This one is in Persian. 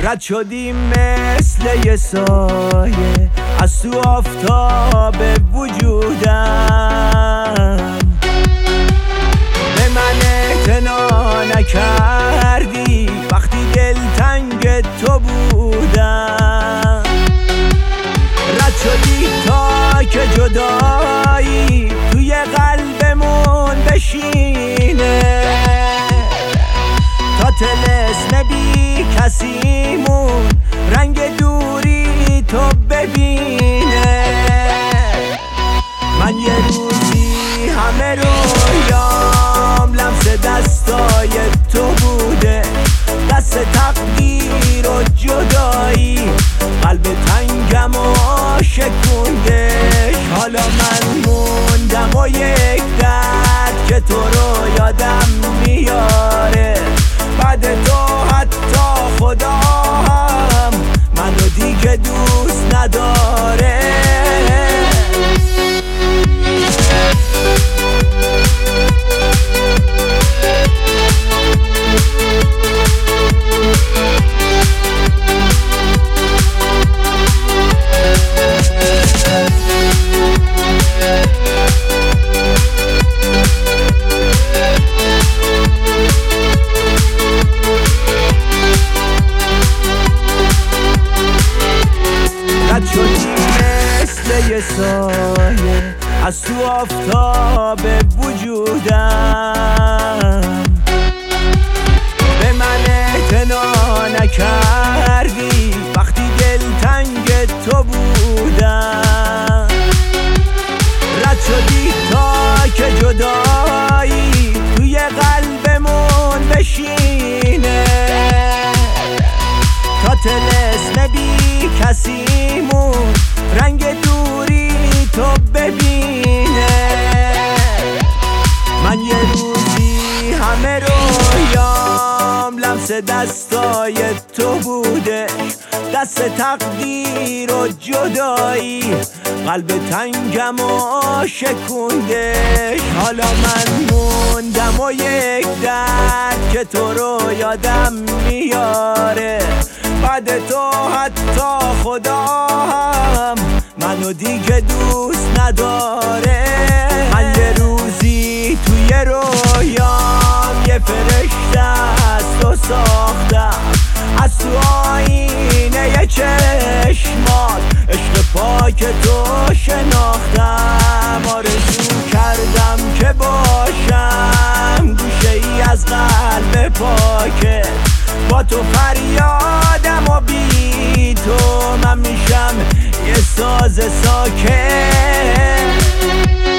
رد شدیم مثل یه سایه از تو آفتاب وجودم، به من اعتنا نکردی وقتی دلتنگ تو بودم. رد شدی تا که جدایی توی قلبمون بشینه، تا طلسم بی کسیمون رنگ دوری تو ببینه. من یه روزی همه رویام لمس دستای تو بوده، دست تقدیر و جدایی قلب تنگم و شکوندش. حالا من موندم و یک درد که تو رو یادم میاره، بعد تو حتی خدا هم منو دیگه دوست نداره. رد شدی مثل یه سایه از تو آفتاب وجودم، به من اعتنا نکردی وقتی دلتنگ تو بودم. رد شدی تا که جدایی توی قلبمون بشینه، تا طلسم بی کسیمون رنگ دوری تو ببینه. من یه روزی همه رویام لمس دستای تو بوده، دست تقدیر و جدایی قلب تنگم و شکوندش. حالا من موندم و یک درد که تو رو یادم میاره، بعد تو حتی خدا هم منو دیگه دوست نداره. من یه روزی توی رویام یه فرشته از تو ساختم، از تو آینه چشمات عشق پاک تو شناختم. آرزو کردم که باشم گوشه ای از قلب پاکت، با تو فریادم و بی تو من میشم یه ساز ساکت.